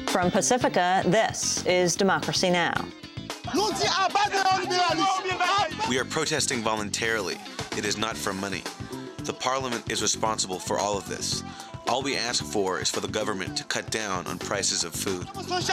From Pacifica, this is Democracy Now! We are protesting voluntarily. It is not for money. The Parliament is responsible for all of this. All we ask for is for the government to cut down on prices of food.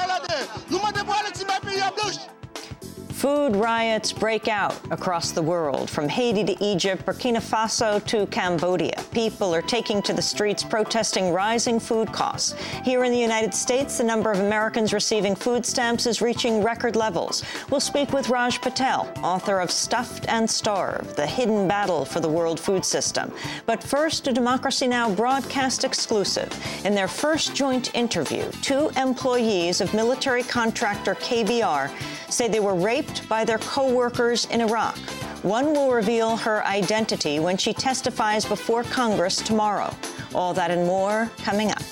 Food riots break out across the world, from Haiti to Egypt, Burkina Faso to Cambodia. People are taking to the streets protesting rising food costs. Here in the United States, the number of Americans receiving food stamps is reaching record levels. We'll speak with Raj Patel, author of Stuffed and Starved: The Hidden Battle for the World Food System. But first, a Democracy Now! Broadcast exclusive. In their first joint interview, two employees of military contractor KBR say they were raped by their co-workers in Iraq. One will reveal her identity when she testifies before Congress tomorrow. All that and more coming up.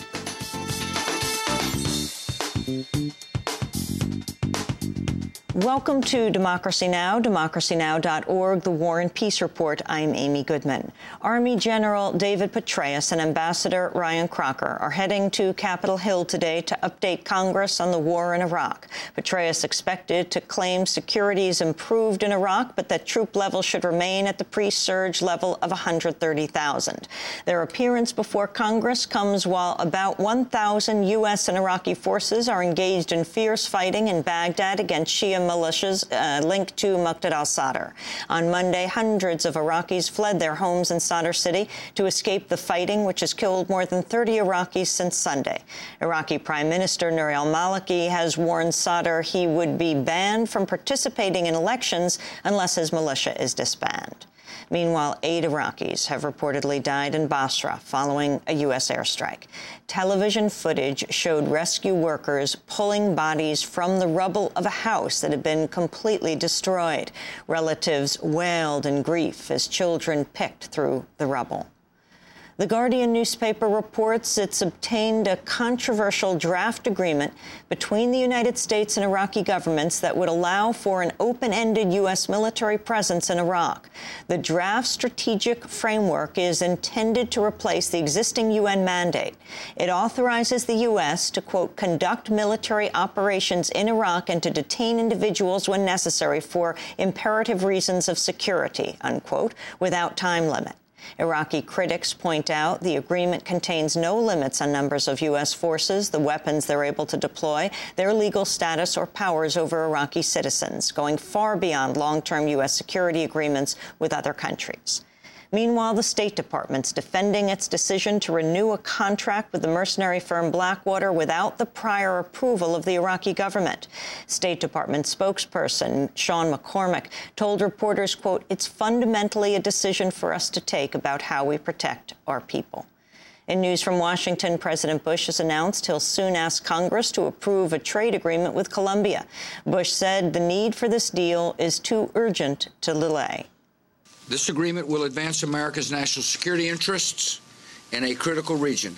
Welcome to Democracy Now!, democracynow.org, The War and Peace Report. I'm Amy Goodman. Army General David Petraeus and Ambassador Ryan Crocker are heading to Capitol Hill today to update Congress on the war in Iraq. Petraeus expected to claim security's improved in Iraq, but that troop levels should remain at the pre-surge level of 130,000. Their appearance before Congress comes while about 1,000 U.S. and Iraqi forces are engaged in fierce fighting in Baghdad against Shia militias linked to Muqtada al-Sadr. On Monday, hundreds of Iraqis fled their homes in Sadr City to escape the fighting, which has killed more than 30 Iraqis since Sunday. Iraqi Prime Minister Nouri al-Maliki has warned Sadr he would be banned from participating in elections unless his militia is disbanded. Meanwhile, 8 Iraqis have reportedly died in Basra following a U.S. airstrike. Television footage showed rescue workers pulling bodies from the rubble of a house that had been completely destroyed. Relatives wailed in grief as children picked through the rubble. The Guardian newspaper reports it's obtained a controversial draft agreement between the United States and Iraqi governments that would allow for an open-ended U.S. military presence in Iraq. The draft strategic framework is intended to replace the existing UN mandate. It authorizes the U.S. to, quote, conduct military operations in Iraq and to detain individuals when necessary for imperative reasons of security, unquote, without time limit. Iraqi critics point out the agreement contains no limits on numbers of U.S. forces, the weapons they're able to deploy, their legal status or powers over Iraqi citizens, going far beyond long-term U.S. security agreements with other countries. Meanwhile, the State Department's defending its decision to renew a contract with the mercenary firm Blackwater without the prior approval of the Iraqi government. State Department spokesperson Sean McCormick told reporters, quote, it's fundamentally a decision for us to take about how we protect our people. In news from Washington, President Bush has announced he'll soon ask Congress to approve a trade agreement with Colombia. Bush said the need for this deal is too urgent to delay. This agreement will advance America's national security interests in a critical region.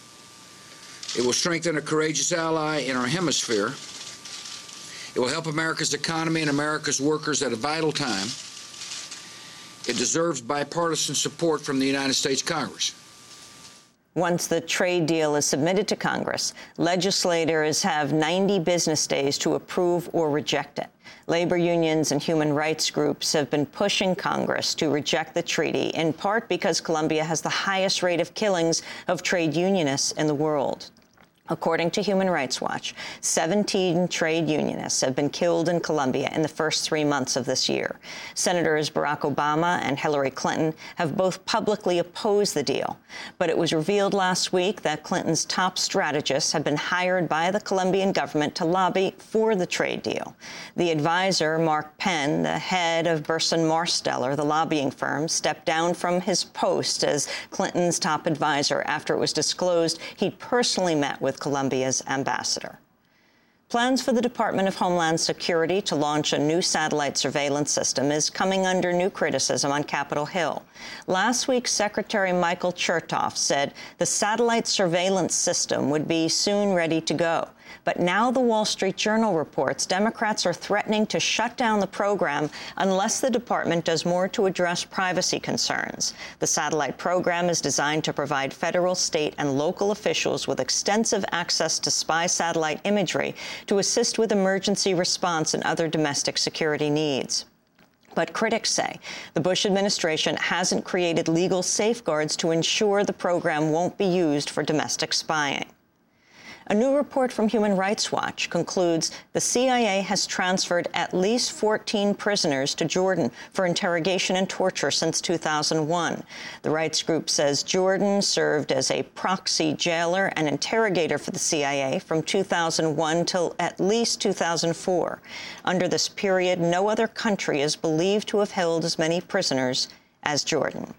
It will strengthen a courageous ally in our hemisphere. It will help America's economy and America's workers at a vital time. It deserves bipartisan support from the United States Congress. Once the trade deal is submitted to Congress, legislators have 90 business days to approve or reject it. Labor unions and human rights groups have been pushing Congress to reject the treaty, in part because Colombia has the highest rate of killings of trade unionists in the world. According to Human Rights Watch, 17 trade unionists have been killed in Colombia in the first 3 months of this year. Senators Barack Obama and Hillary Clinton have both publicly opposed the deal. But it was revealed last week that Clinton's top strategists have been hired by the Colombian government to lobby for the trade deal. The advisor, Mark Penn, the head of Burson Marsteller, the lobbying firm, stepped down from his post as Clinton's top advisor after it was disclosed he'd personally met with Colombia's ambassador. Plans for the Department of Homeland Security to launch a new satellite surveillance system is coming under new criticism on Capitol Hill. Last week, Secretary Michael Chertoff said the satellite surveillance system would be soon ready to go. But now the Wall Street Journal reports Democrats are threatening to shut down the program unless the department does more to address privacy concerns. The satellite program is designed to provide federal, state, and local officials with extensive access to spy satellite imagery to assist with emergency response and other domestic security needs. But critics say the Bush administration hasn't created legal safeguards to ensure the program won't be used for domestic spying. A new report from Human Rights Watch concludes the CIA has transferred at least 14 prisoners to Jordan for interrogation and torture since 2001. The rights group says Jordan served as a proxy jailer and interrogator for the CIA from 2001 till at least 2004. Under this period, no other country is believed to have held as many prisoners as Jordan.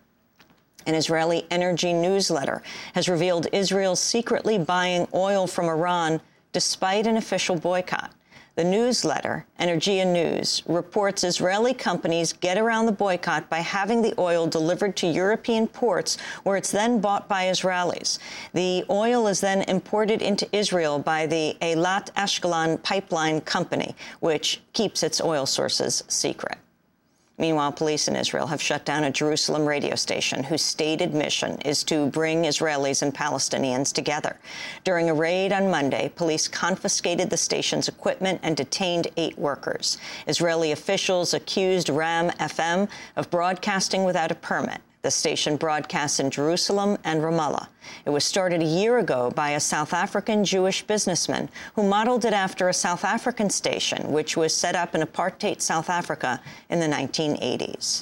An Israeli energy newsletter has revealed Israel's secretly buying oil from Iran despite an official boycott. The newsletter, Energia News, reports Israeli companies get around the boycott by having the oil delivered to European ports where it's then bought by Israelis. The oil is then imported into Israel by the Eilat Ashkelon pipeline company, which keeps its oil sources secret. Meanwhile, police in Israel have shut down a Jerusalem radio station whose stated mission is to bring Israelis and Palestinians together. During a raid on Monday, police confiscated the station's equipment and detained 8 workers. Israeli officials accused Ram FM of broadcasting without a permit. The station broadcasts in Jerusalem and Ramallah. It was started a year ago by a South African Jewish businessman who modeled it after a South African station, which was set up in apartheid South Africa in the 1980s.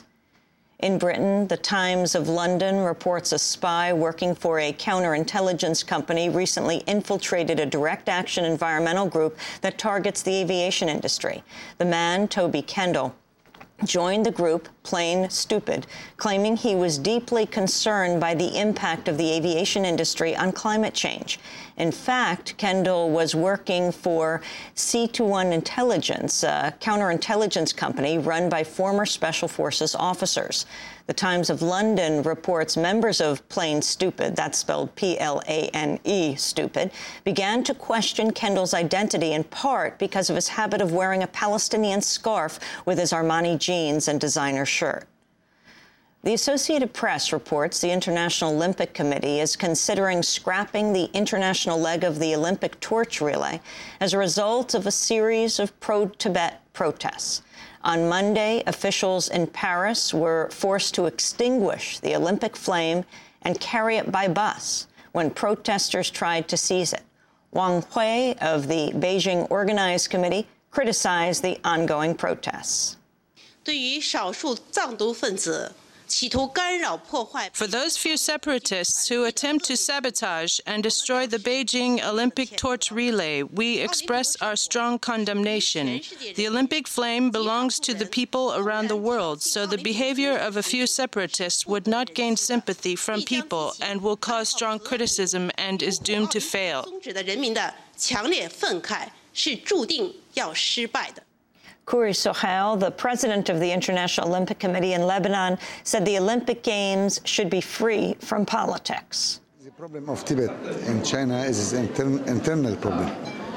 In Britain, the Times of London reports a spy working for a counterintelligence company recently infiltrated a direct-action environmental group that targets the aviation industry. The man, Toby Kendall, joined the group Plain Stupid, claiming he was deeply concerned by the impact of the aviation industry on climate change. In fact, Kendall was working for C21 Intelligence, a counterintelligence company run by former Special Forces officers. The Times of London reports members of Plain Stupid, that's spelled P-L-A-N-E, Stupid, began to question Kendall's identity in part because of his habit of wearing a Palestinian scarf with his Armani jeans and designer shirt. The Associated Press reports the International Olympic Committee is considering scrapping the international leg of the Olympic torch relay as a result of a series of pro-Tibet protests. On Monday, officials in Paris were forced to extinguish the Olympic flame and carry it by bus when protesters tried to seize it. Wang Hui of the Beijing Organized Committee criticized the ongoing protests. For those few separatists who attempt to sabotage and destroy the Beijing Olympic torch relay, we express our strong condemnation. The Olympic flame belongs to the people around the world, so the behavior of a few separatists would not gain sympathy from people and will cause strong criticism and is doomed to fail. Khouri Sohail, the president of the International Olympic Committee in Lebanon, said the Olympic Games should be free from politics. The problem of Tibet in China is an internal problem.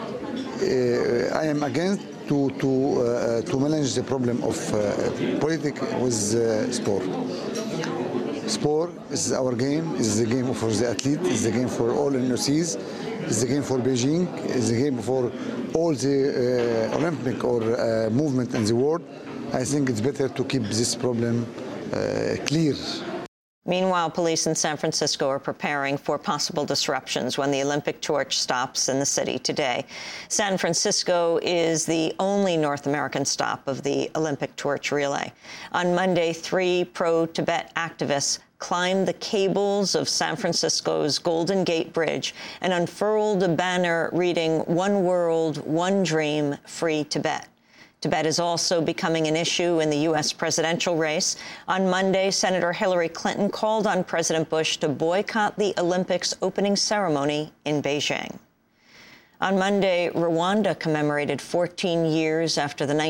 I am against to manage the problem of politics with sport. Sport is our game. It's the game for the athlete. It's the game for all NOCs. It's the game for Beijing. It's the game for all the Olympic or movement in the world. I think it's better to keep this problem clear. Meanwhile, police in San Francisco are preparing for possible disruptions when the Olympic torch stops in the city today. San Francisco is the only North American stop of the Olympic torch relay. On Monday, 3 pro-Tibet activists climbed the cables of San Francisco's Golden Gate Bridge and unfurled a banner reading, "One World, One Dream, Free Tibet." Tibet is also becoming an issue in the U.S. presidential race. On Monday, Senator Hillary Clinton called on President Bush to boycott the Olympics opening ceremony in Beijing. On Monday, Rwanda commemorated 14 years after the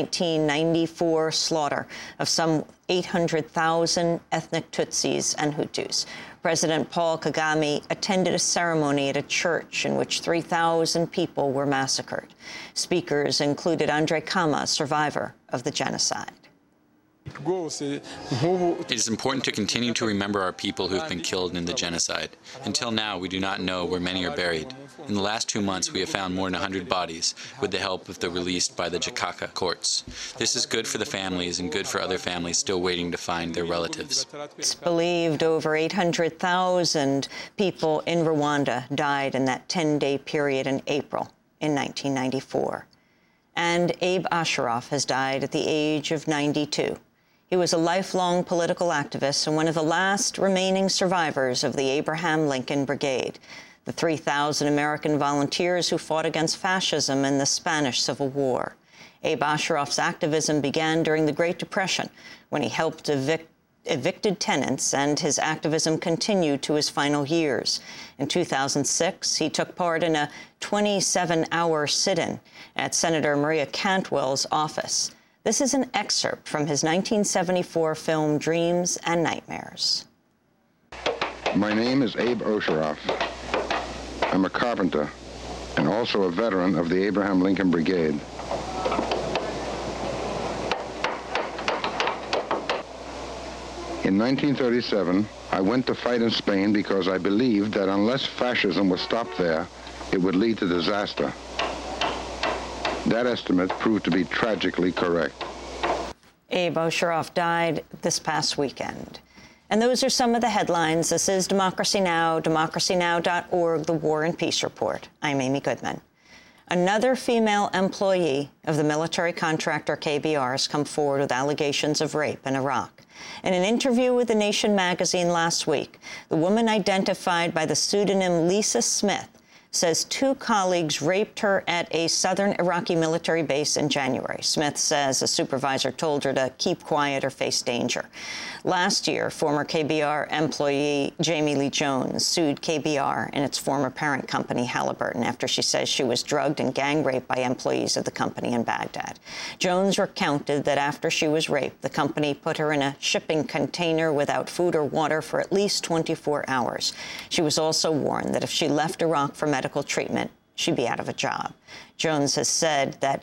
1994 slaughter of some 800,000 ethnic Tutsis and Hutus. President Paul Kagame attended a ceremony at a church in which 3,000 people were massacred. Speakers included Andre Kama, survivor of the genocide. It is important to continue to remember our people who have been killed in the genocide. Until now, we do not know where many are buried. In the last 2 months, we have found more than 100 bodies with the help of the released by the Jakarta courts. This is good for the families and good for other families still waiting to find their relatives. It's believed over 800,000 people in Rwanda died in that 10-day period in April in 1994. And Abe Asheroff has died at the age of 92. He was a lifelong political activist and one of the last remaining survivors of the Abraham Lincoln Brigade, the 3,000 American volunteers who fought against fascism in the Spanish Civil War. Abe Asheroff's activism began during the Great Depression, when he helped evicted tenants, and his activism continued to his final years. In 2006, he took part in a 27-hour sit-in at Senator Maria Cantwell's office. This is an excerpt from his 1974 film Dreams and Nightmares. My name is Abe Asheroff. I'm a carpenter and also a veteran of the Abraham Lincoln Brigade. In 1937, I went to fight in Spain because I believed that unless fascism was stopped there, it would lead to disaster. That estimate proved to be tragically correct. Abe Asheroff died this past weekend. And those are some of the headlines. This is Democracy Now!, democracynow.org, The War and Peace Report. I'm Amy Goodman. Another female employee of the military contractor KBR has come forward with allegations of rape in Iraq. In an interview with The Nation magazine last week, the woman identified by the pseudonym Lisa Smith says 2 colleagues raped her at a southern Iraqi military base in January. Smith says a supervisor told her to keep quiet or face danger. Last year, former KBR employee Jamie Lee Jones sued KBR and its former parent company, Halliburton, after she says she was drugged and gang raped by employees of the company in Baghdad. Jones recounted that after she was raped, the company put her in a shipping container without food or water for at least 24 hours. She was also warned that if she left Iraq for medical treatment, she'd be out of a job. Jones has said that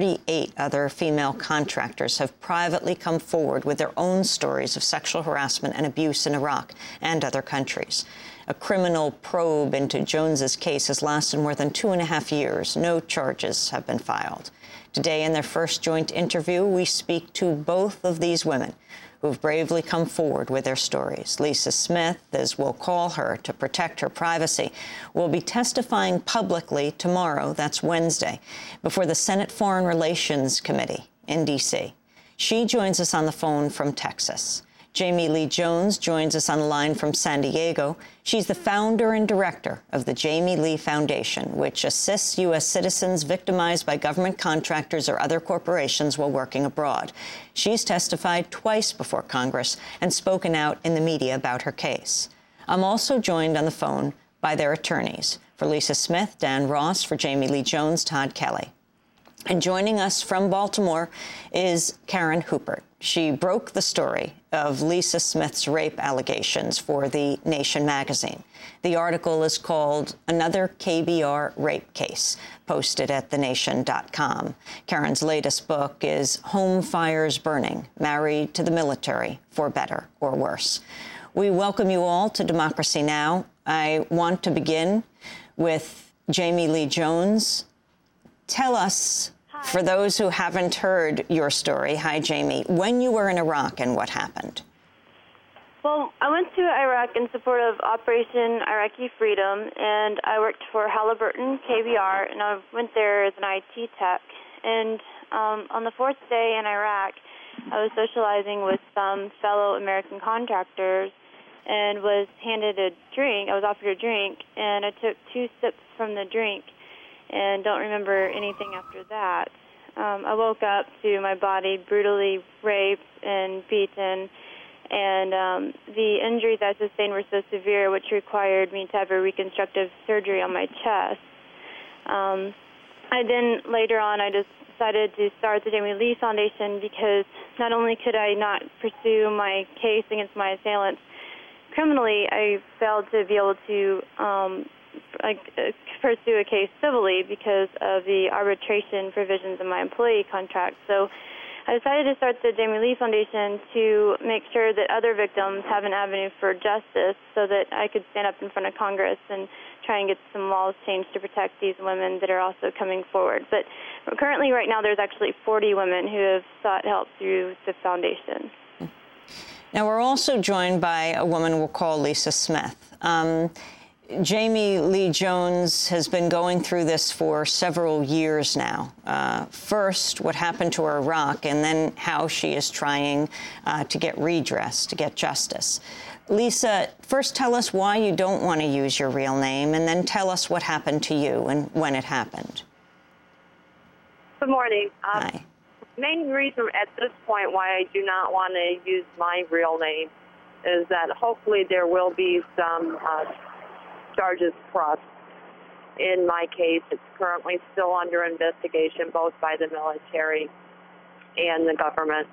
38 other female contractors have privately come forward with their own stories of sexual harassment and abuse in Iraq and other countries. A criminal probe into Jones's case has lasted more than 2.5 years. No charges have been filed. Today, in their first joint interview, we speak to both of these women who have bravely come forward with their stories. Lisa Smith, as we'll call her to protect her privacy, will be testifying publicly tomorrow, that's Wednesday, before the Senate Foreign Relations Committee in D.C. She joins us on the phone from Texas. Jamie Lee Jones joins us on the line from San Diego. She's the founder and director of the Jamie Lee Foundation, which assists U.S. citizens victimized by government contractors or other corporations while working abroad. She's testified twice before Congress and spoken out in the media about her case. I'm also joined on the phone by their attorneys. For Lisa Smith, Dan Ross. For Jamie Lee Jones, Todd Kelly. And joining us from Baltimore is Karen Hupert. She broke the story of Lisa Smith's rape allegations for The Nation magazine. The article is called Another KBR Rape Case, posted at thenation.com. Karen's latest book is Home Fires Burning, Married to the Military, for Better or Worse. We welcome you all to Democracy Now! I want to begin with Jamie Lee Jones. Tell us, for those who haven't heard your story, hi, Jamie, when you were in Iraq and what happened. Well, I went to Iraq in support of Operation Iraqi Freedom, and I worked for Halliburton, KBR, and I went there as an IT tech. And on the 4th day in Iraq, I was socializing with some fellow American contractors and was handed a drink. I was offered a drink, and I took 2 sips from the drink and don't remember anything after that. I woke up to my body brutally raped and beaten, and the injuries I sustained were so severe, which required me to have a reconstructive surgery on my chest. Later on, I just decided to start the Jamie Lee Foundation because not only could I not pursue my case against my assailants criminally, I failed to be able to pursue a case civilly because of the arbitration provisions in my employee contract. So I decided to start the Jamie Lee Foundation to make sure that other victims have an avenue for justice so that I could stand up in front of Congress and try and get some laws changed to protect these women that are also coming forward. But currently, right now, there's actually 40 women who have sought help through the foundation. Now, we're also joined by a woman we'll call Lisa Smith. Jamie Lee Jones has been going through this for several years now. First, what happened to her Iraq, and then how she is trying to get redress, to get justice. Lisa, first tell us why you don't want to use your real name, and then tell us what happened to you and when it happened. Good morning. Hi. Main reason at this point why I do not want to use my real name is that hopefully there will be some charges pressed in my case. It's currently still under investigation both by the military and the government.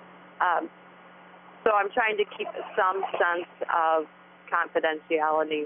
So I'm trying to keep some sense of confidentiality.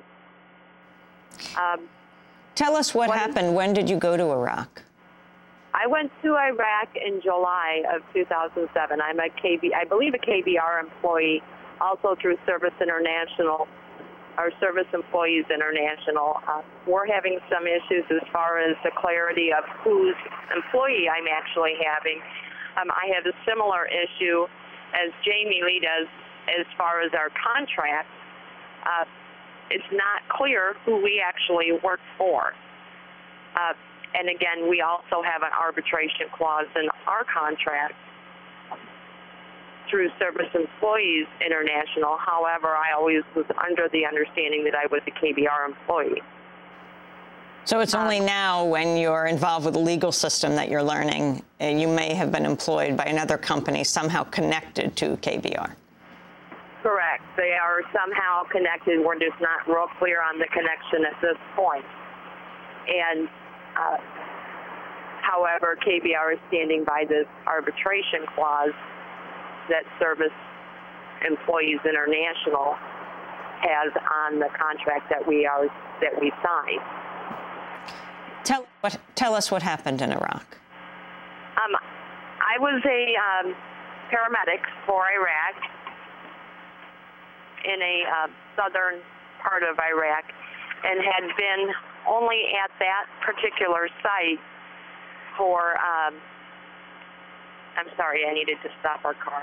Tell us what happened. When did you go to Iraq? I went to Iraq in July of 2007. I'm I believe a KBR employee, also through Service International, or Service Employees International. We're having some issues as far as the clarity of whose employee I'm actually having. I have a similar issue as Jamie Lee does as far as our contract. It's not clear who we actually work for. And again, we also have an arbitration clause in our contract through Service Employees International. However, I always was under the understanding that I was a KBR employee. So it's only now when you're involved with the legal system that you're learning you may have been employed by another company somehow connected to KBR. Correct. They are somehow connected. We're just not real clear on the connection at this point. And however, KBR is standing by this arbitration clause that Service Employees International has on the contract that we signed. Tell us what happened in Iraq. I was a paramedic for Iraq in a southern part of Iraq, and had been only at that particular site for, I'm sorry, I needed to stop our car.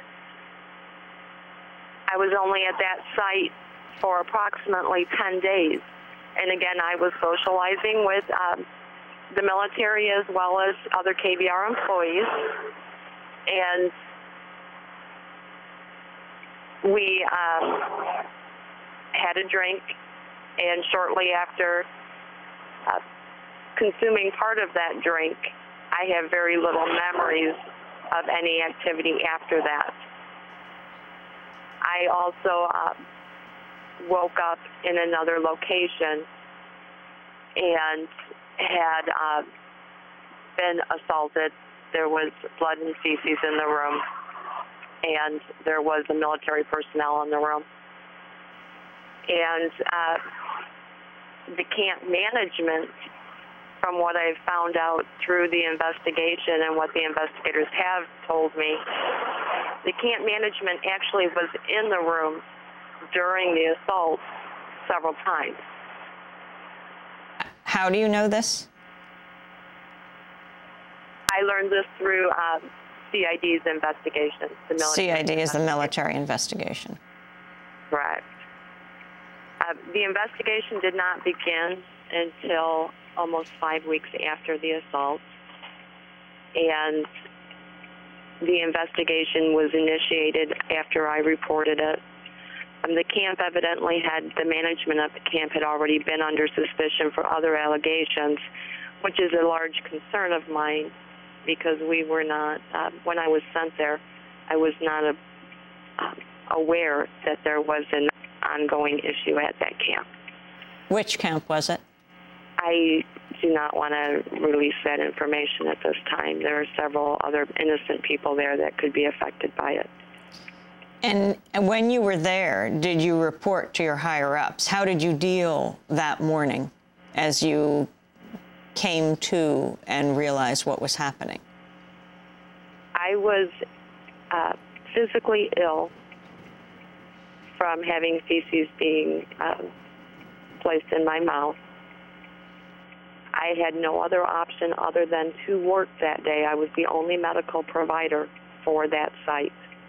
I was only at that site for approximately 10 days. And again, I was socializing with the military as well as other KBR employees. And we had a drink, and shortly after consuming part of that drink, I have very little memories of any activity after that. I also woke up in another location and had been assaulted. There was blood and feces in the room, and there was a military personnel in the room. And the camp management, from what I've found out through the investigation and what the investigators have told me, the camp management actually was in the room during the assault several times. How do you know this? I learned this through CID's investigation. The military CID is the military investigation. Correct. The investigation did not begin until almost 5 weeks after the assault, and the investigation was initiated after I reported it. The camp evidently the management of the camp had already been under suspicion for other allegations, which is a large concern of mine, because we were not, when I was sent there, I was not aware that there was an ongoing issue at that camp. Which camp was it? I do not want to release that information at this time. There are several other innocent people there that could be affected by it. And when you were there, did you report to your higher-ups? How did you deal that morning as you came to and realized what was happening? I was physically ill from having feces being placed in my mouth. I had no other option other than to work that day. I was the only medical provider for that site.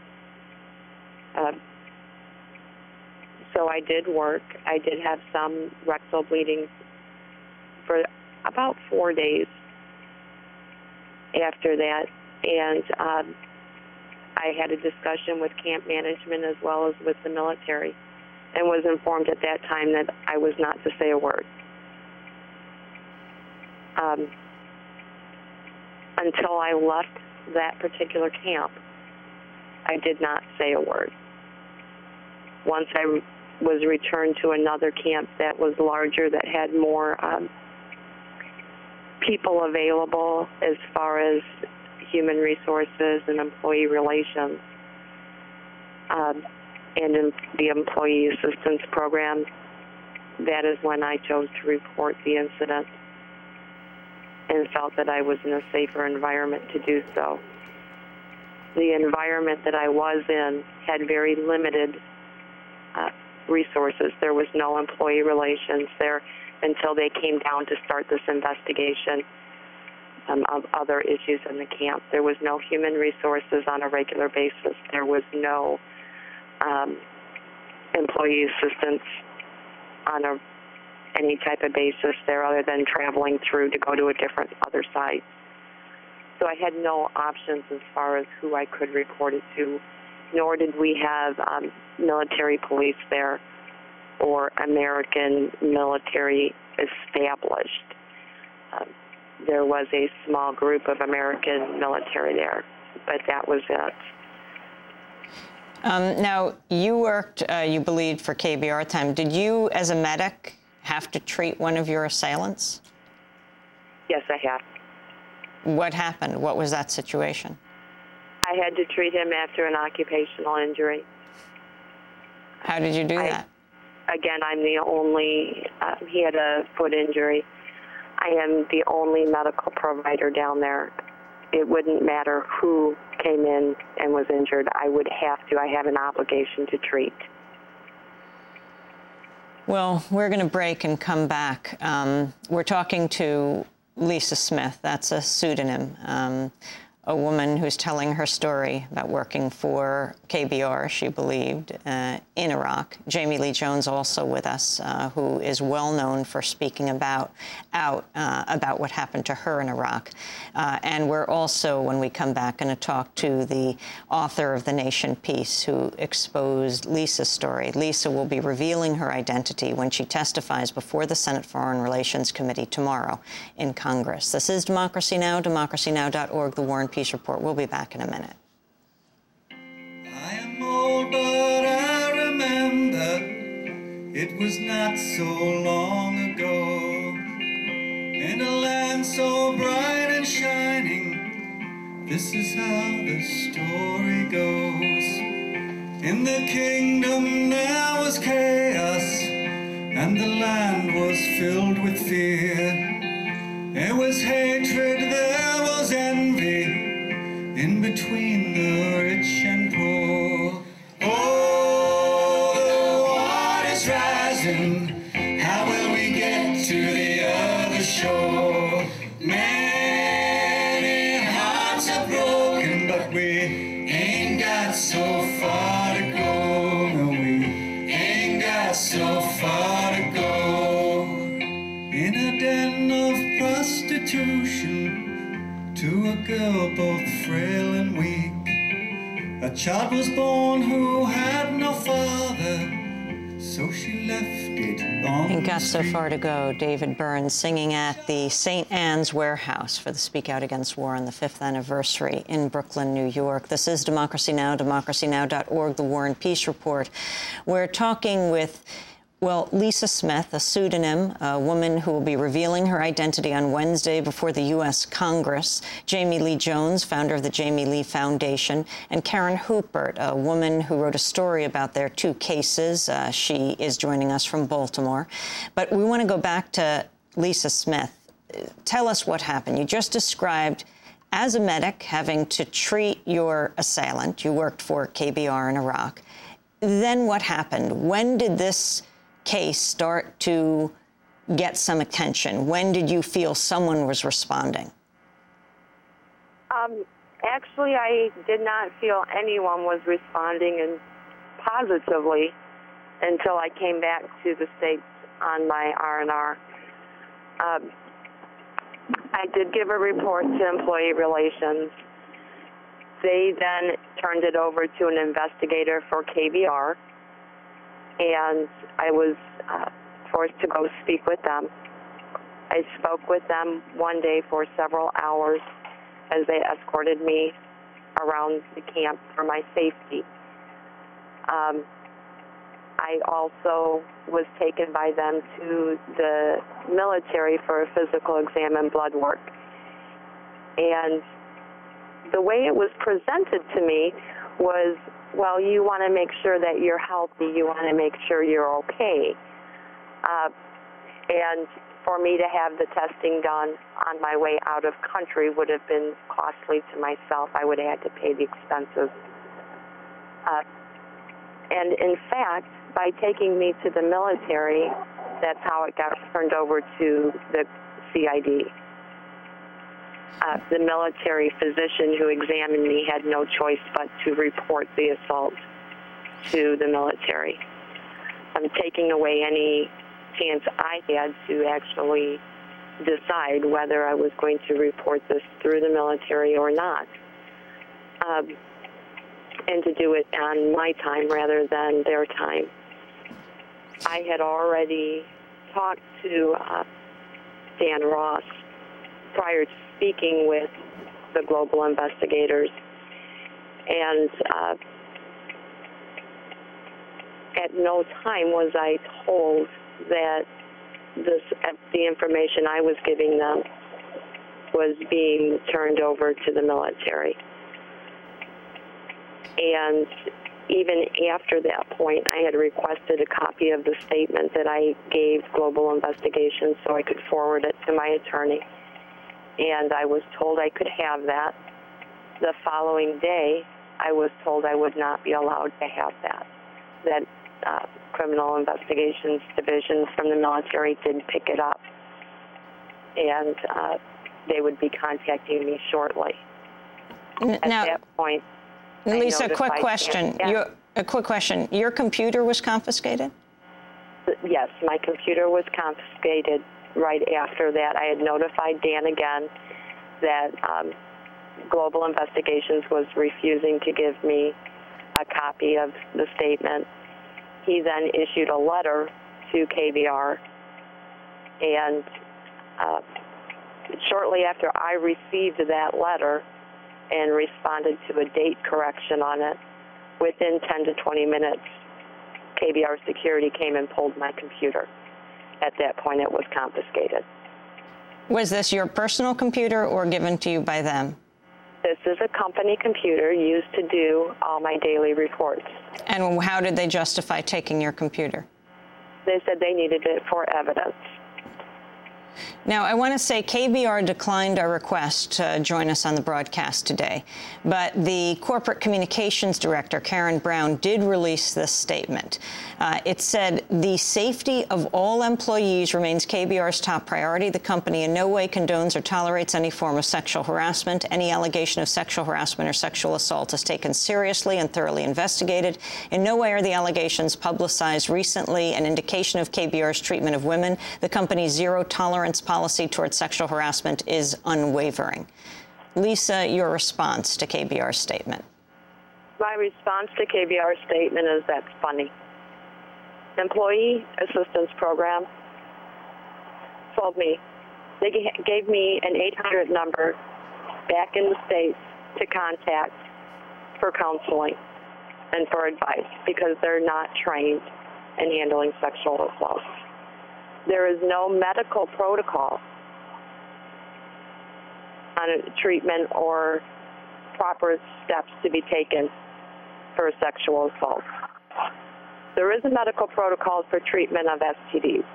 So I did work. I did have some rectal bleeding for about 4 days after that. And I had a discussion with camp management as well as with the military, and was informed at that time that I was not to say a word. Until I left that particular camp, I did not say a word. Once I was returned to another camp that was larger, that had more people available as far as human resources and employee relations, and in the employee assistance program, that is when I chose to report the incident and felt that I was in a safer environment to do so. The environment that I was in had very limited resources. There was no employee relations there until they came down to start this investigation of other issues in the camp. There was no human resources on a regular basis. There was no employee assistance on any type of basis there other than traveling through to go to a different other site. So I had no options as far as who I could report it to, nor did we have military police there or American military established. There was a small group of American military there, but that was it. Now, you worked, you believed, for KBR time. Did you, as a medic, have to treat one of your assailants? Yes, I have. What happened? What was that situation? I had to treat him after an occupational injury. How did you do that? Again, I'm the only, he had a foot injury. I am the only medical provider down there. It wouldn't matter who came in and was injured. I would have to. I have an obligation to treat. Well, we're going to break and come back. We're talking to Lisa Smith. That's a pseudonym. A woman who's telling her story about working for KBR, she believed, in Iraq. Jamie Lee Jones also with us, who is well known for speaking about what happened to her in Iraq. And we're also, when we come back, going to talk to the author of The Nation Peace, who exposed Lisa's story. Lisa will be revealing her identity when she testifies before the Senate Foreign Relations Committee tomorrow in Congress. This is Democracy Now!, democracynow.org, The War and Peace Report. We'll be back in a minute. I am old, but I remember it was not so long ago. In a land so bright and shining, this is how the story goes. In the kingdom there was chaos, and the land was filled with fear. There was hatred, there was envy, in between the rich and poor. Oh, the water's rising, how will we get to the other shore? Many hearts are broken, but we ain't got so far to go. No, we ain't got so far to go. In a den of prostitution, to a girl both frail and weak, a child was born who had no father, so she left it on Ain't got the so street. far to go. David Byrne singing at the St. Anne's Warehouse for the Speak Out Against War on the 5th anniversary in Brooklyn, New York. This is Democracy Now!, democracynow.org, The War and Peace Report. We're talking with Well, Lisa Smith, a pseudonym, a woman who will be revealing her identity on Wednesday before the U.S. Congress, Jamie Lee Jones, founder of the Jamie Lee Foundation, and Karen Hupert, a woman who wrote a story about their two cases. She is joining us from Baltimore. But we want to go back to Lisa Smith. Tell us what happened. You just described, as a medic, having to treat your assailant. You worked for KBR in Iraq. Then what happened? When did this case start to get some attention? When did you feel someone was responding? Actually, I did not feel anyone was responding and positively until I came back to the States on my R&R. I did give a report to Employee Relations. They then turned it over to an investigator for KBR, and I was forced to go speak with them. I spoke with them one day for several hours as they escorted me around the camp for my safety. I also was taken by them to the military for a physical exam and blood work. And the way it was presented to me was, well, you want to make sure that you're healthy. You want to make sure you're okay. And for me to have the testing done on my way out of country would have been costly to myself. I would have had to pay the expenses. And in fact, by taking me to the military, that's how it got turned over to the CID. The military physician who examined me had no choice but to report the assault to the military. I'm taking away any chance I had to actually decide whether I was going to report this through the military or not, and to do it on my time rather than their time. I had already talked to Dan Ross prior to speaking with the global investigators, and at no time was I told that the information I was giving them was being turned over to the military. And even after that point, I had requested a copy of the statement that I gave Global Investigations so I could forward it to my attorney. And I was told I could have that. The following day, I was told I would not be allowed to have that Criminal Investigations Division from the military did pick it up, and they would be contacting me shortly. At that point, Lisa, quick question. A quick question. Your computer was confiscated? Yes, my computer was confiscated right after that. I had notified Dan again that Global Investigations was refusing to give me a copy of the statement. He then issued a letter to KBR, and shortly after I received that letter and responded to a date correction on it, within 10 to 20 minutes, KBR security came and pulled my computer. At that point, it was confiscated. Was this your personal computer or given to you by them? This is a company computer used to do all my daily reports. And how did they justify taking your computer? They said they needed it for evidence. Now, I want to say KBR declined our request to join us on the broadcast today, but the corporate communications director, Karen Brown, did release this statement. It said, the safety of all employees remains KBR's top priority. The company in no way condones or tolerates any form of sexual harassment. Any allegation of sexual harassment or sexual assault is taken seriously and thoroughly investigated. In no way are the allegations publicized recently an indication of KBR's treatment of women. The company's zero-tolerance policy towards sexual harassment is unwavering. Lisa, your response to KBR's statement. My response to KBR's statement is that's funny. Employee Assistance Program told me, they gave me an 800 number back in the States to contact for counseling and for advice because they're not trained and handling sexual assault. There is no medical protocol on treatment or proper steps to be taken for sexual assault. There is a medical protocol for treatment of STDs.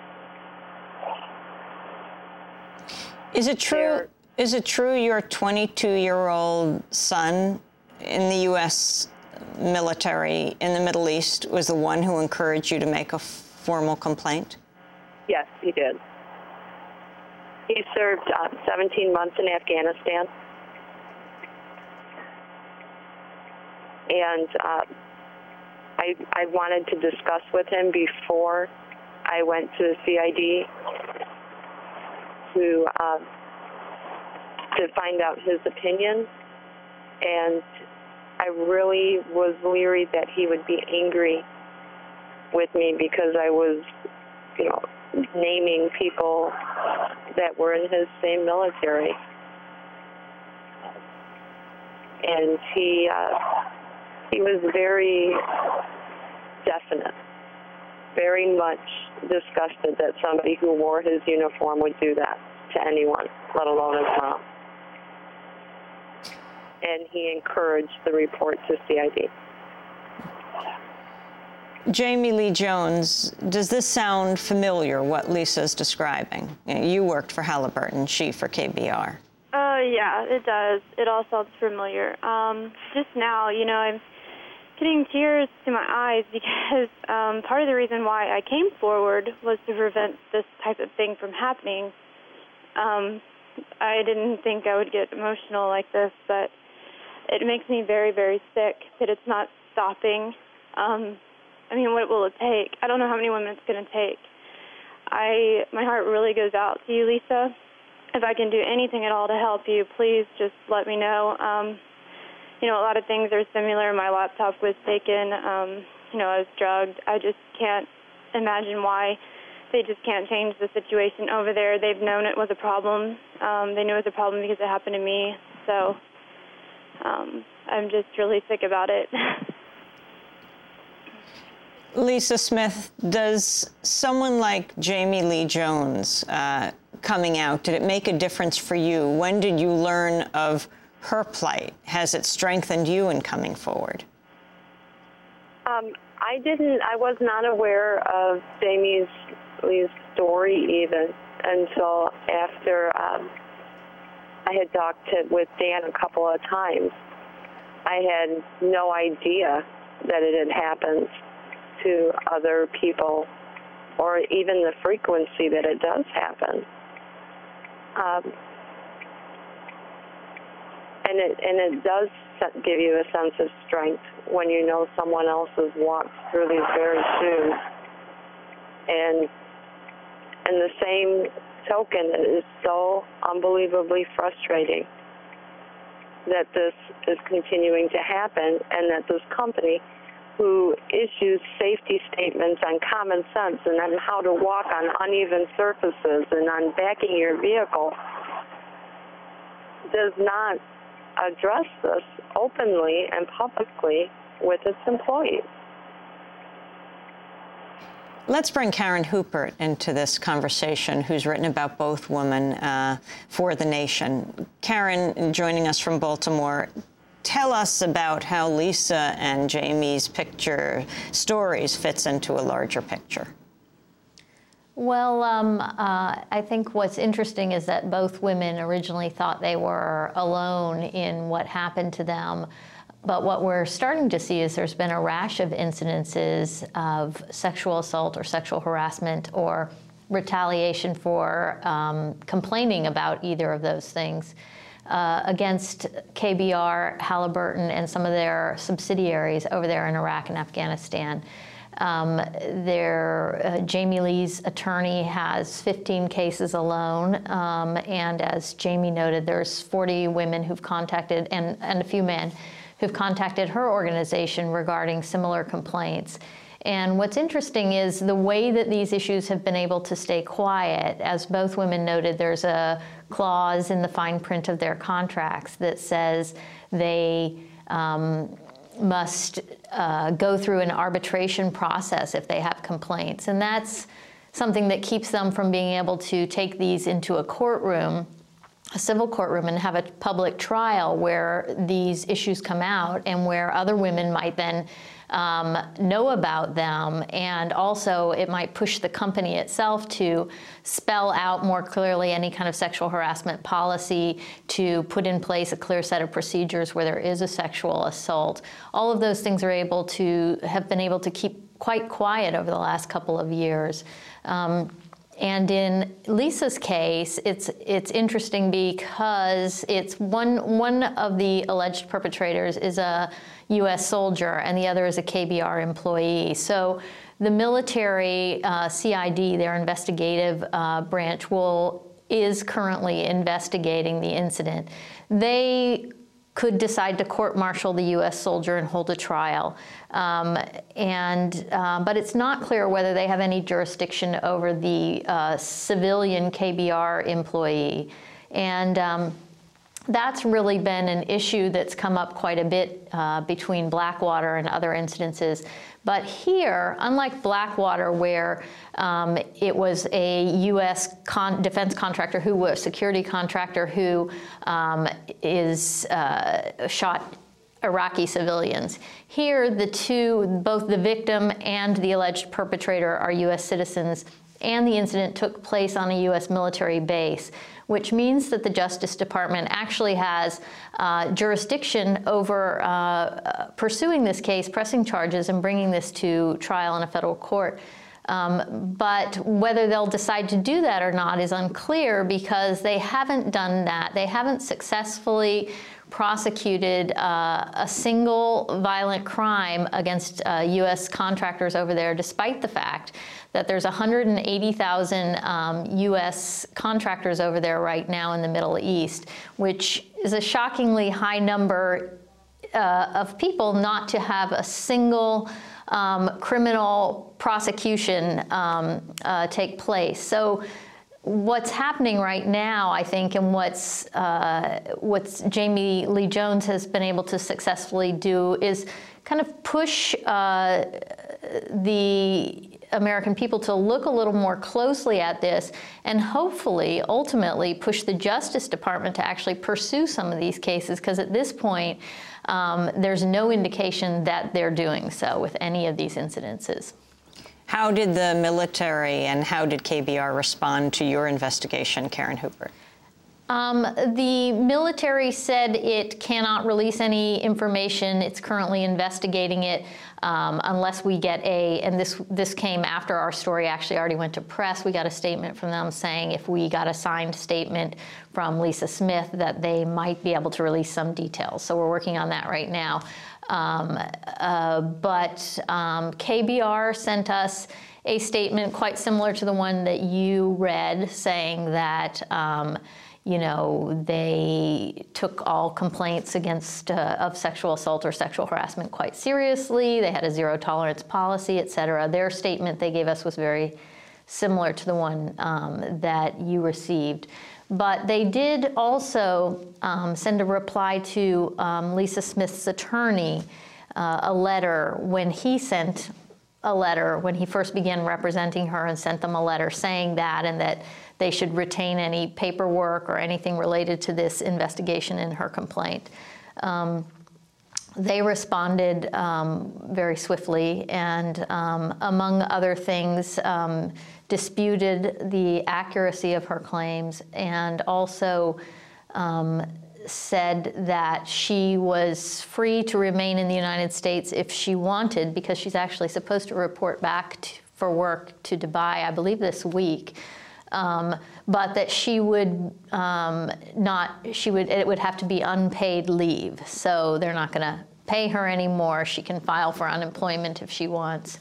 Is it true your 22-year-old son in the U.S. military in the Middle East was the one who encouraged you to make a formal complaint? Yes, he did. He served 17 months in Afghanistan. And I wanted to discuss with him before I went to the CID to find out his opinion. And I really was leery that he would be angry with me because I was, naming people that were in his same military. And he was very definite, very much disgusted that somebody who wore his uniform would do that to anyone, let alone his mom. And he encouraged the report to CID. Jamie Lee Jones, does this sound familiar, what Lisa's describing? You worked for Halliburton, she for KBR. Yeah, it does. It all sounds familiar. Just now, I'm getting tears to my eyes because part of the reason why I came forward was to prevent this type of thing from happening. I didn't think I would get emotional like this, but it makes me very, very sick that it's not stopping. What will it take? I don't know how many women it's going to take. My heart really goes out to you, Lisa. If I can do anything at all to help you, please just let me know. A lot of things are similar. My laptop was taken. I was drugged. I just can't imagine why they just can't change the situation over there. They've known it was a problem. They knew it was a problem because it happened to me. So I'm just really sick about it. Lisa Smith, does someone like Jamie Lee Jones coming out, did it make a difference for you? When did you learn of her plight? Has it strengthened you in coming forward? I was not aware of Jamie Lee's story even until after I had talked with Dan a couple of times. I had no idea that it had happened to other people, or even the frequency that it does happen. And it does give you a sense of strength when you know someone else has walked through these very shoes. And the same token, it is so unbelievably frustrating that this is continuing to happen and that this company who issues safety statements on common sense and on how to walk on uneven surfaces and on backing your vehicle does not address this openly and publicly with its employees. Let's bring Karen Hupert into this conversation, who's written about both women for The Nation. Karen, joining us from Baltimore, tell us about how Lisa and Jamie's stories fits into a larger picture. Well, I think what's interesting is that both women originally thought they were alone in what happened to them. But what we're starting to see is there's been a rash of incidences of sexual assault or sexual harassment or retaliation for complaining about either of those things against KBR, Halliburton, and some of their subsidiaries over there in Iraq and Afghanistan. Jamie Lee's attorney has 15 cases alone, and as Jamie noted, there's 40 women who've contacted, and a few men, who've contacted her organization regarding similar complaints. And what's interesting is the way that these issues have been able to stay quiet. As both women noted, there's a clause in the fine print of their contracts that says they must go through an arbitration process if they have complaints. And that's something that keeps them from being able to take these into a courtroom, a civil courtroom, and have a public trial where these issues come out and where other women might then know about them. And also it might push the company itself to spell out more clearly any kind of sexual harassment policy, to put in place a clear set of procedures where there is a sexual assault. All of those things have been able to keep quite quiet over the last couple of years. And in Lisa's case, it's interesting because it's one of the alleged perpetrators is a U.S. soldier and the other is a KBR employee. So the military CID, their investigative branch, is currently investigating the incident. They could decide to court-martial the U.S. soldier and hold a trial. But it's not clear whether they have any jurisdiction over the civilian KBR employee. And that's really been an issue that's come up quite a bit between Blackwater and other incidences. But here, unlike Blackwater, where it was a U.S. defense contractor who was a security contractor who shot Iraqi civilians. Here, both the victim and the alleged perpetrator are U.S. citizens, and the incident took place on a U.S. military base, which means that the Justice Department actually has jurisdiction over pursuing this case, pressing charges, and bringing this to trial in a federal court. But whether they'll decide to do that or not is unclear because they haven't done that. They haven't successfully prosecuted a single violent crime against U.S. contractors over there, despite the fact that there's 180,000 U.S. contractors over there right now in the Middle East, which is a shockingly high number of people not to have a single criminal prosecution take place. So what's happening right now, I think, and what's Jamie Lee Jones has been able to successfully do is kind of push the American people to look a little more closely at this and hopefully, ultimately, push the Justice Department to actually pursue some of these cases, because at this point, there's no indication that they're doing so with any of these incidences. How did the military and how did KBR respond to your investigation, Karen Hooper? The military said it cannot release any information. It's currently investigating it unless we get and this came after our story actually already went to press. We got a statement from them saying if we got a signed statement from Lisa Smith that they might be able to release some details. So we're working on that right now. KBR sent us a statement quite similar to the one that you read, saying that they took all complaints of sexual assault or sexual harassment quite seriously. They had a zero tolerance policy, et cetera. Their statement they gave us was very similar to the one that you received. But they did also send a reply to Lisa Smith's attorney, a letter when he sent a letter when he first began representing her, and sent them a letter saying that, and that they should retain any paperwork or anything related to this investigation in her complaint. They responded very swiftly and, among other things, disputed the accuracy of her claims, and also said that she was free to remain in the United States if she wanted, because she's actually supposed to report back for work to Dubai, I believe this week. But that she would it would have to be unpaid leave. So they're not going to pay her anymore. She can file for unemployment if she wants.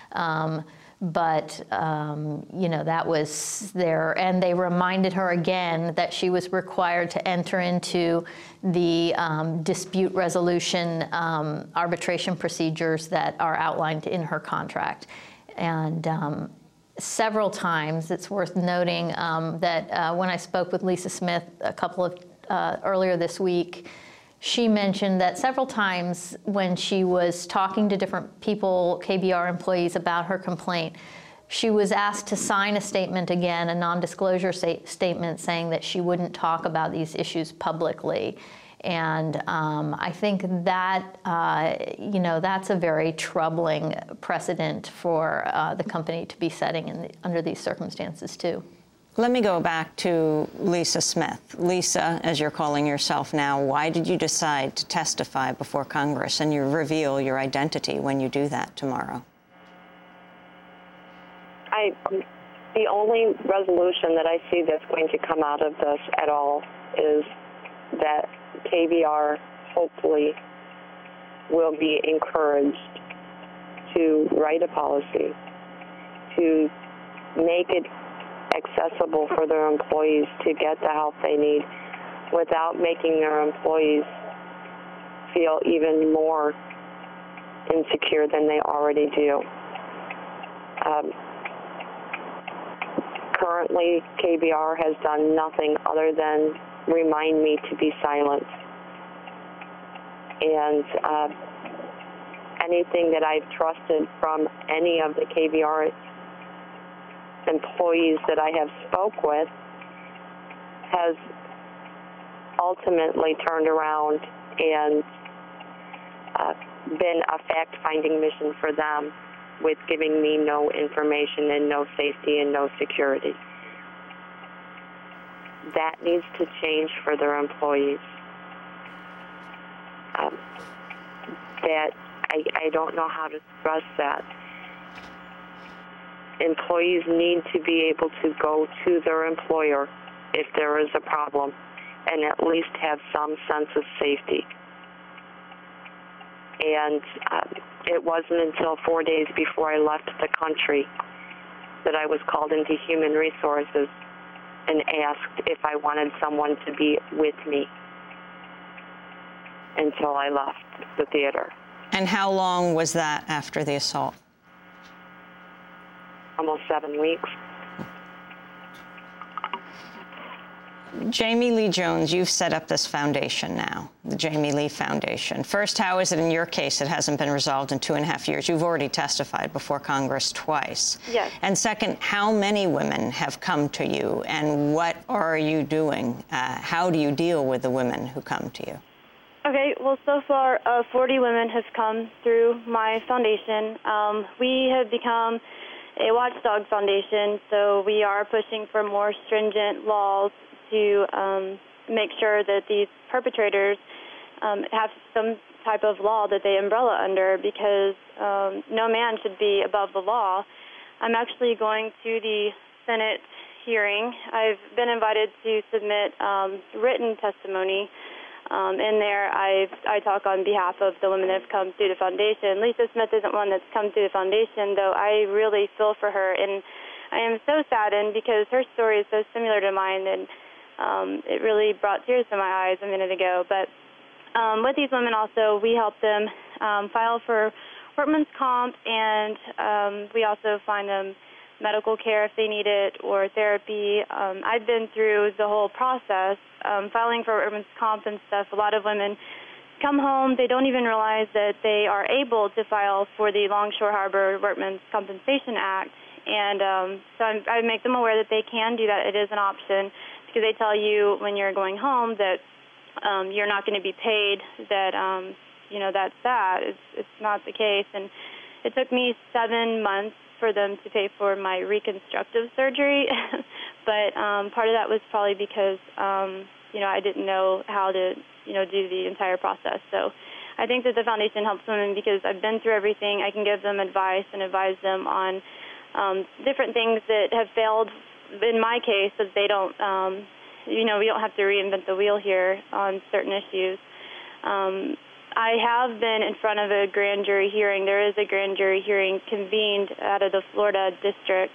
That was there. And they reminded her again that she was required to enter into the dispute resolution arbitration procedures that are outlined in her contract. And several times, it's worth noting that when I spoke with Lisa Smith a couple of earlier this week, she mentioned that several times when she was talking to different people, KBR employees, about her complaint, she was asked to sign a statement again, a non-disclosure statement saying that she wouldn't talk about these issues publicly. And I think that, that's a very troubling precedent for the company to be setting under these circumstances, too. Let me go back to Lisa Smith. Lisa, as you're calling yourself now, why did you decide to testify before Congress and you reveal your identity when you do that tomorrow? The only resolution that I see that's going to come out of this at all is that KBR hopefully will be encouraged to write a policy, to make it accessible for their employees to get the help they need without making their employees feel even more insecure than they already do. Currently, KBR has done nothing other than remind me to be silent. And anything that I've trusted from any of the KBR employees that I have spoke with has ultimately turned around and been a fact-finding mission for them, with giving me no information and no safety and no security. That needs to change for their employees. That I don't know how to stress that. Employees need to be able to go to their employer if there is a problem and at least have some sense of safety. And it wasn't until 4 days before I left the country that I was called into Human Resources and asked if I wanted someone to be with me until I left the theater. And how long was that after the assault? Almost 7 weeks. Jamie Lee Jones, you've set up this foundation now, the Jamie Lee Foundation. First, how is it in your case it hasn't been resolved in 2.5 years? You've already testified before Congress twice. Yes. And second, how many women have come to you, and what are you doing? How do you deal with the women who come to you? Okay, well, so far, 40 women have come through my foundation. We have become a watchdog foundation, so we are pushing for more stringent laws to make sure that these perpetrators have some type of law that they umbrella under, because no man should be above the law. I'm actually going to the Senate hearing. I've been invited to submit written testimony. In there, I talk on behalf of the women that have come through the foundation. Lisa Smith isn't one that's come through the foundation, though I really feel for her, and I am so saddened because her story is so similar to mine, and it really brought tears to my eyes a minute ago. But with these women also, we help them file for workman's comp, and we also find them medical care if they need it, or therapy. I've been through the whole process, filing for workman's comp and stuff. A lot of women come home, they don't even realize that they are able to file for the Longshore Harbor Workmen's Compensation Act, and so I make them aware that they can do that. It is an option, because they tell you when you're going home that you're not going to be paid, that, that's that. It's not the case. And it took me 7 months for them to pay for my reconstructive surgery, but part of that was probably because, I didn't know how to, do the entire process. So I think that the foundation helps women because I've been through everything. I can give them advice and advise them on different things that have failed in my case, so they don't, we don't have to reinvent the wheel here on certain issues. I have been in front of a grand jury hearing. There is a grand jury hearing convened out of the Florida district.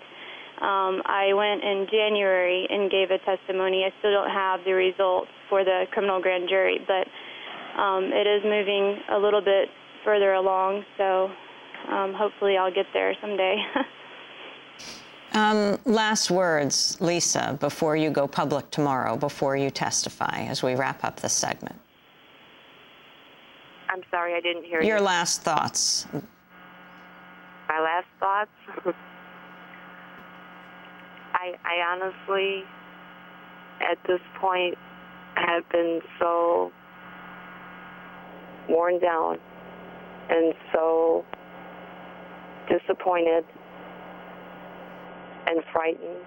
I went in January and gave a testimony. I still don't have the results for the criminal grand jury, but it is moving a little bit further along, so hopefully I'll get there someday. Last words, Lisa, before you go public tomorrow, before you testify, as we wrap up this segment. I'm sorry, I didn't hear you. Your last thoughts. My last thoughts? I honestly, at this point, have been so worn down and so disappointed and frightened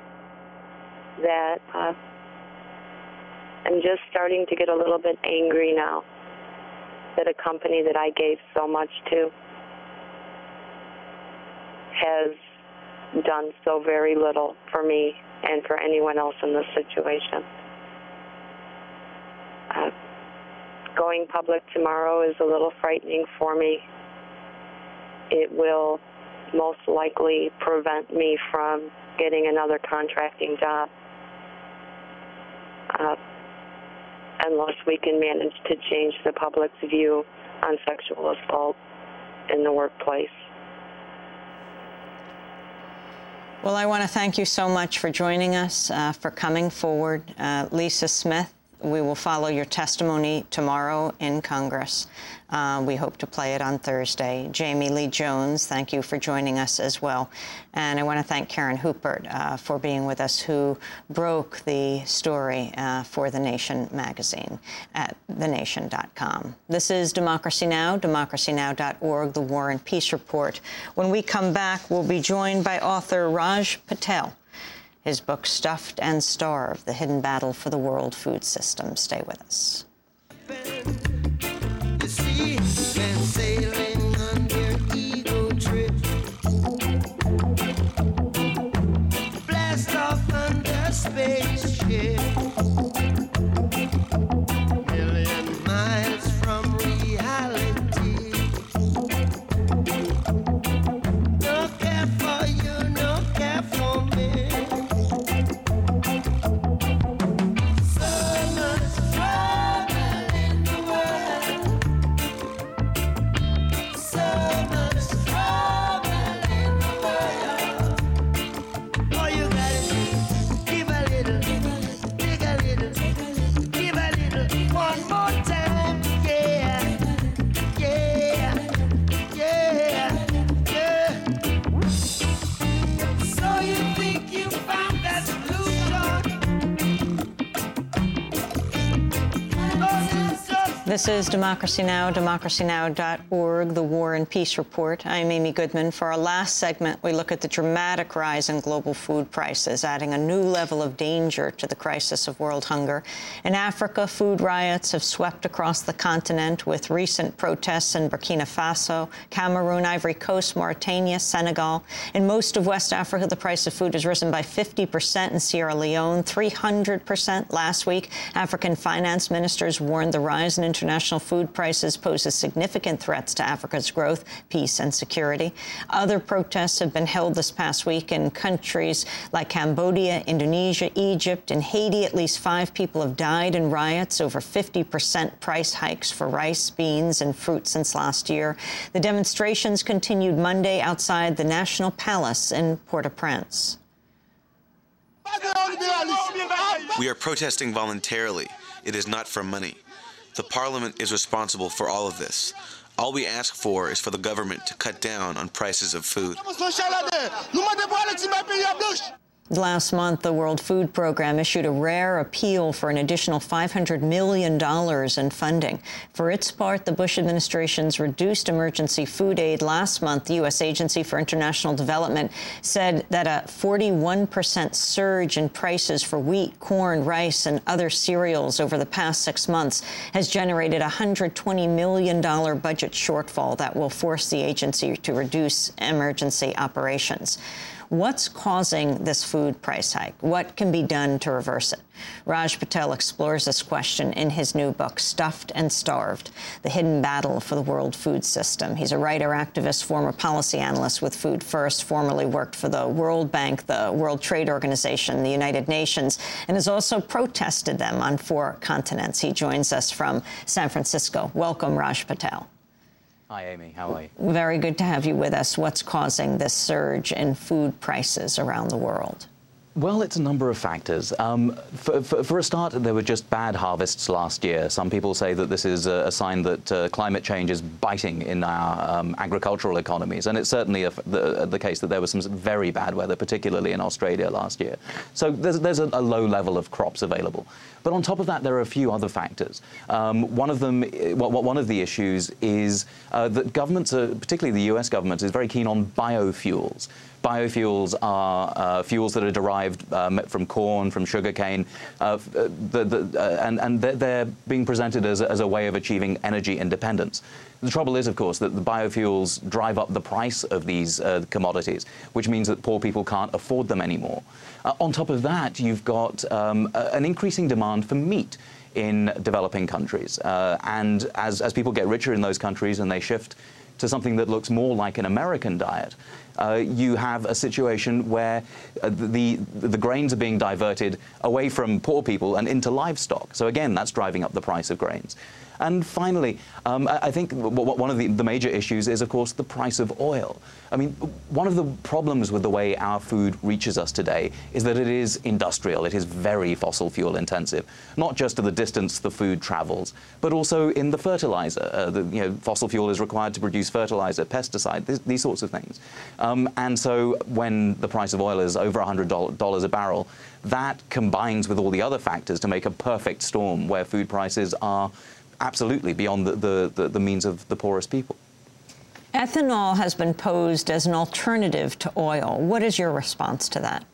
that I'm just starting to get a little bit angry now that a company that I gave so much to has done so very little for me and for anyone else in this situation. Going public tomorrow is a little frightening for me. It will most likely prevent me from getting another contracting job unless we can manage to change the public's view on sexual assault in the workplace. Well, I want to thank you so much for joining us, for coming forward. Lisa Smith, we will follow your testimony tomorrow in Congress. We hope to play it on Thursday. Jamie Lee Jones, thank you for joining us as well. And I want to thank Karen Hupert for being with us, who broke the story for The Nation magazine at thenation.com. This is Democracy Now!, democracynow.org, The War and Peace Report. When we come back, we'll be joined by author Raj Patel. His book, Stuffed and Starved, The Hidden Battle for the World Food System. Stay with us. You see, men sailing on their ego trip, blast off on their spaceship, million miles from reality. No care for you, no care for me. This is Democracy Now!, democracynow.org, The War and Peace Report. I'm Amy Goodman. For our last segment, we look at the dramatic rise in global food prices, adding a new level of danger to the crisis of world hunger. In Africa, food riots have swept across the continent, with recent protests in Burkina Faso, Cameroon, Ivory Coast, Mauritania, Senegal. In most of West Africa, the price of food has risen by 50% in Sierra Leone, 300% last week. African finance ministers warned the rise in international food prices poses significant threats to Africa's growth, peace, and security. Other protests have been held this past week in countries like Cambodia, Indonesia, Egypt, and Haiti. At least 5 people have died in riots over 50% price hikes for rice, beans, and fruit since last year. The demonstrations continued Monday outside the National Palace in Port-au-Prince. We are protesting voluntarily. It is not for money. The Parliament is responsible for all of this. All we ask for is for the government to cut down on prices of food. Last month, the World Food Program issued a rare appeal for an additional $500 million in funding. For its part, the Bush administration's reduced emergency food aid last month, the U.S. Agency for International Development said that a 41% surge in prices for wheat, corn, rice, and other cereals over the past 6 months has generated a $120 million budget shortfall that will force the agency to reduce emergency operations. What's causing this food price hike? What can be done to reverse it? Raj Patel explores this question in his new book, Stuffed and Starved, The Hidden Battle for the World Food System. He's a writer, activist, former policy analyst with Food First, formerly worked for the World Bank, the World Trade Organization, the United Nations, and has also protested them on 4 continents. He joins us from San Francisco. Welcome, Raj Patel. Hi, Amy. How are you? Very good to have you with us. What's causing this surge in food prices around the world? Well, it's a number of factors. For a start, there were just bad harvests last year. Some people say that this is a sign that climate change is biting in our agricultural economies, and it's certainly the case that there was some very bad weather, particularly in Australia last year. So there's a low level of crops available. But on top of that, there are a few other factors. One of the issues is that governments, particularly the US government, is very keen on biofuels. Biofuels are fuels that are derived from corn, from sugarcane, and they're being presented as a way of achieving energy independence. The trouble is, of course, that the biofuels drive up the price of these commodities, which means that poor people can't afford them anymore. On top of that, you've got an increasing demand for meat in developing countries. And as people get richer in those countries and they shift to something that looks more like an American diet, you have a situation where the grains are being diverted away from poor people and into livestock. So again, that's driving up the price of grains. And finally, I think one of the major issues is, of course, the price of oil. I mean, one of the problems with the way our food reaches us today is that it is industrial. It is very fossil fuel intensive, not just to the distance the food travels, but also in the fertilizer. Fossil fuel is required to produce fertilizer, pesticide, these sorts of things. And so when the price of oil is over $100 a barrel, that combines with all the other factors to make a perfect storm where food prices are absolutely beyond the means of the poorest people. Ethanol has been posed as an alternative to oil. What is your response to that?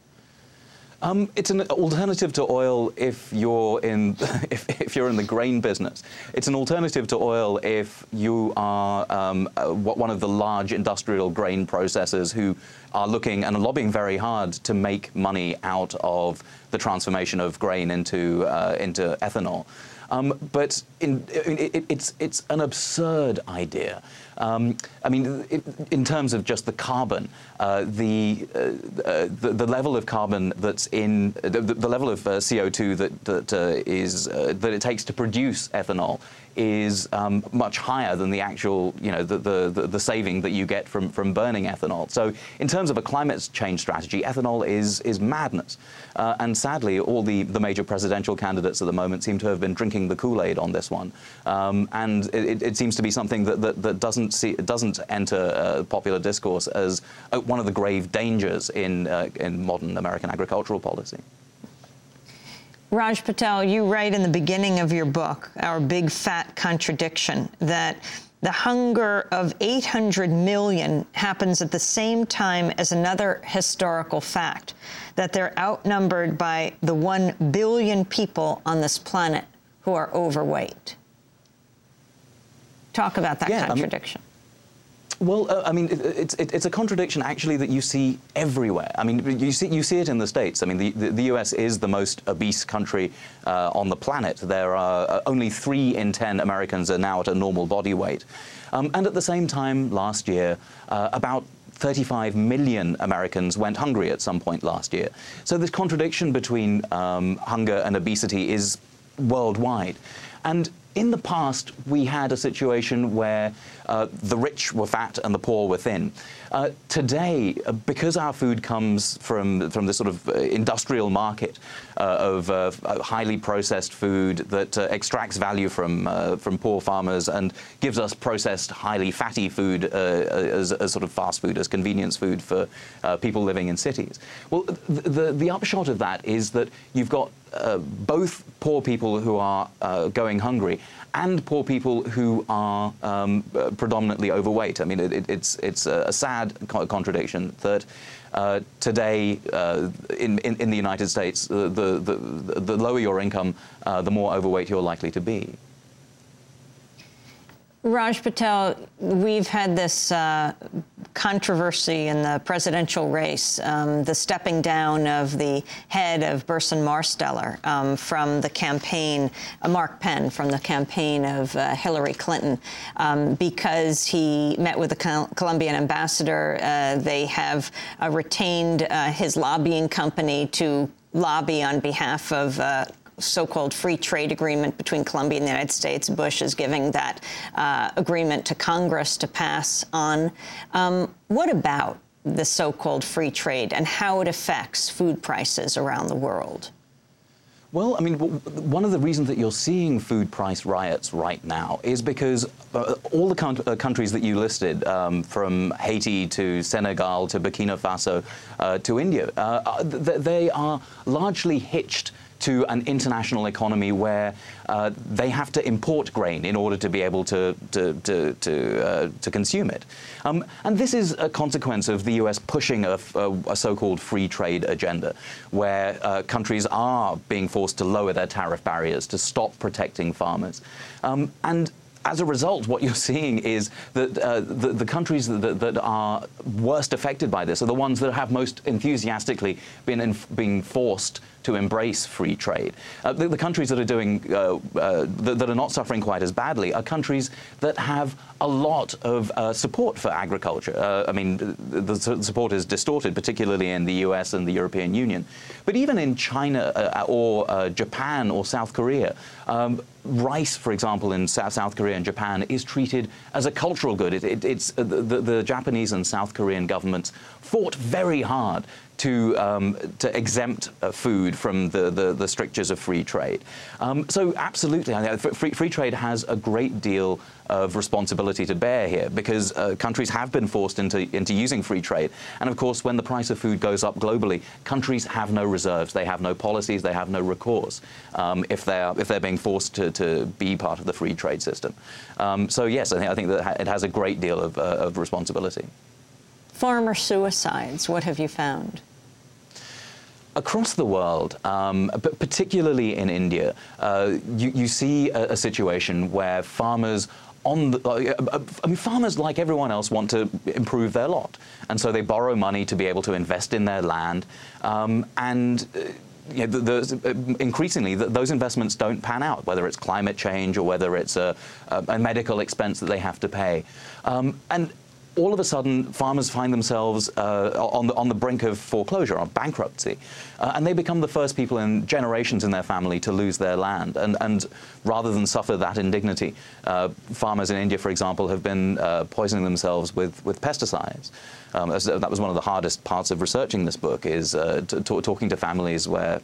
It's an alternative to oil if you're in if you're in the grain business. It's an alternative to oil if you are one of the large industrial grain processors who are looking and lobbying very hard to make money out of the transformation of grain into ethanol. But it's an absurd idea. I mean, in terms of just the carbon, the level of carbon that's in the level of CO2 that it takes to produce ethanol is much higher than the actual, the saving that you get from burning ethanol. So in terms of a climate change strategy, ethanol is madness. And sadly, all the major presidential candidates at the moment seem to have been drinking the Kool-Aid on this one. And it seems to be something that doesn't enter popular discourse as one of the grave dangers in modern American agricultural policy. Raj Patel, you write in the beginning of your book, Our Big Fat Contradiction, that the hunger of 800 million happens at the same time as another historical fact, that they're outnumbered by the 1 billion people on this planet who are overweight. Talk about that contradiction. Well, I mean, it's a contradiction actually that you see everywhere. I mean, you see it in the States. I mean, the US is the most obese country on the planet. There are only 3 in 10 Americans are now at a normal body weight. And at the same time, last year, about 35 million Americans went hungry at some point last year. So this contradiction between hunger and obesity is worldwide. And in the past, we had a situation where the rich were fat and the poor were thin. Today, because our food comes from this sort of industrial market of highly processed food that extracts value from poor farmers and gives us processed, highly fatty food as sort of fast food, as convenience food for people living in cities. Well, the upshot of that is that you've got both poor people who are going hungry and poor people who are predominantly overweight. I mean, it's a sad contradiction that today in the United States, the lower your income, the more overweight you're likely to be. Raj Patel, we've had this controversy in the presidential race, the stepping down of the head of Burson Marsteller from the campaign, Mark Penn, from the campaign of Hillary Clinton, because he met with the Colombian ambassador. They have retained his lobbying company to lobby on behalf of so-called free trade agreement between Colombia and the United States. Bush is giving that agreement to Congress to pass on. What about the so-called free trade and how it affects food prices around the world? Well, I mean, one of the reasons that you're seeing food price riots right now is because all the countries that you listed, from Haiti to Senegal to Burkina Faso to India, they are largely hitched to an international economy where they have to import grain in order to be able to consume it. And this is a consequence of the US pushing a so-called free trade agenda, where countries are being forced to lower their tariff barriers, to stop protecting farmers. And as a result, what you're seeing is that the countries that are worst affected by this are the ones that have most enthusiastically being forced to embrace free trade. The countries that are doing that are not suffering quite as badly are countries that have a lot of support for agriculture. I mean, the support is distorted, particularly in the US and the European Union. But even in China or Japan or South Korea, rice, for example, in South Korea and Japan is treated as a cultural good. The Japanese and South Korean governments fought very hard to exempt food from the strictures of free trade. So absolutely, free trade has a great deal of responsibility to bear here, because countries have been forced into using free trade. And of course, when the price of food goes up globally, countries have no reserves, they have no policies, they have no recourse if they're being forced to be part of the free trade system. So yes, I think that it has a great deal of responsibility. Farmer suicides, what have you found? Across the world, but particularly in India, you see a situation where farmers farmers, like everyone else, want to improve their lot, and so they borrow money to be able to invest in their land, and increasingly, those investments don't pan out, whether it's climate change or whether it's a medical expense that they have to pay, and all of a sudden, farmers find themselves on the brink of foreclosure, of bankruptcy, and they become the first people in generations in their family to lose their land. And rather than suffer that indignity, farmers in India, for example, have been poisoning themselves with pesticides. That was one of the hardest parts of researching this book, is talking to families where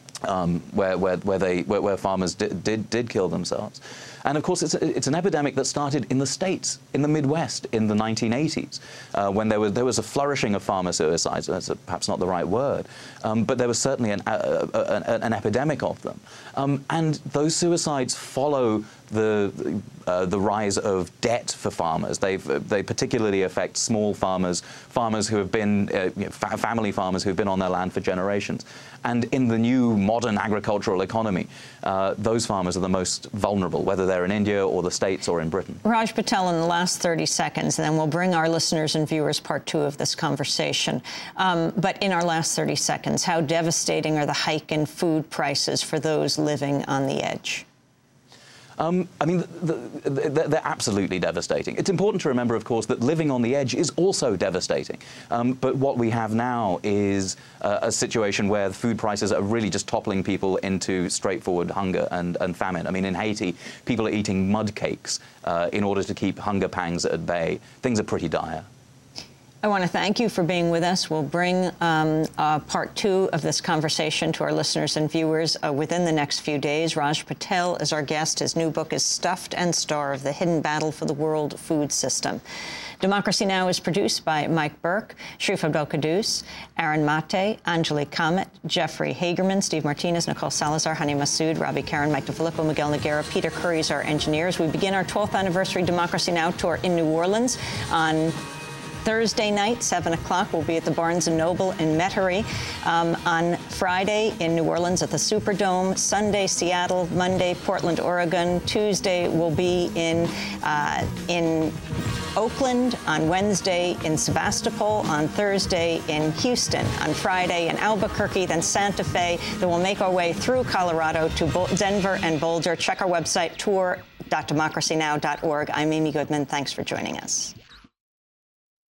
farmers did kill themselves. And of course, it's an epidemic that started in the States, in the Midwest, in the 1980s, when there was a flourishing of farmer suicides. That's perhaps not the right word, but there was certainly an epidemic of them. And those suicides follow the rise of debt for farmers. They particularly affect small farmers who have been family farmers who've been on their land for generations. And in the new modern agricultural economy, those farmers are the most vulnerable, whether they're in India or the States or in Britain. Raj Patel, in the last 30 seconds, and then we'll bring our listeners and viewers part 2 of this conversation. But in our last 30 seconds, how devastating are the hike in food prices for those living on the edge? I mean, they're absolutely devastating. It's important to remember, of course, that living on the edge is also devastating. But what we have now is a situation where the food prices are really just toppling people into straightforward hunger and famine. I mean, in Haiti, people are eating mud cakes in order to keep hunger pangs at bay. Things are pretty dire. I want to thank you for being with us. We'll bring part 2 of this conversation to our listeners and viewers within the next few days. Raj Patel is our guest. His new book is Stuffed and Starved: The Hidden Battle for the World Food System. Democracy Now! Is produced by Mike Burke, Sharif Abdel-Qaddus, Aaron Mate, Anjali Kamat, Jeffrey Hagerman, Steve Martinez, Nicole Salazar, Hani Massoud, Robbie Karen, Mike DeFilippo, Miguel Noguera, Peter Curry is our engineers. We begin our 12th anniversary Democracy Now! Tour in New Orleans on Thursday night, 7 o'clock. We'll be at the Barnes & Noble in Metairie. On Friday in New Orleans at the Superdome. Sunday, Seattle. Monday, Portland, Oregon. Tuesday, we'll be in Oakland. On Wednesday, in Sebastopol. On Thursday, in Houston. On Friday, in Albuquerque, then Santa Fe. Then we'll make our way through Colorado to Denver and Boulder. Check our website, tour.democracynow.org. I'm Amy Goodman. Thanks for joining us.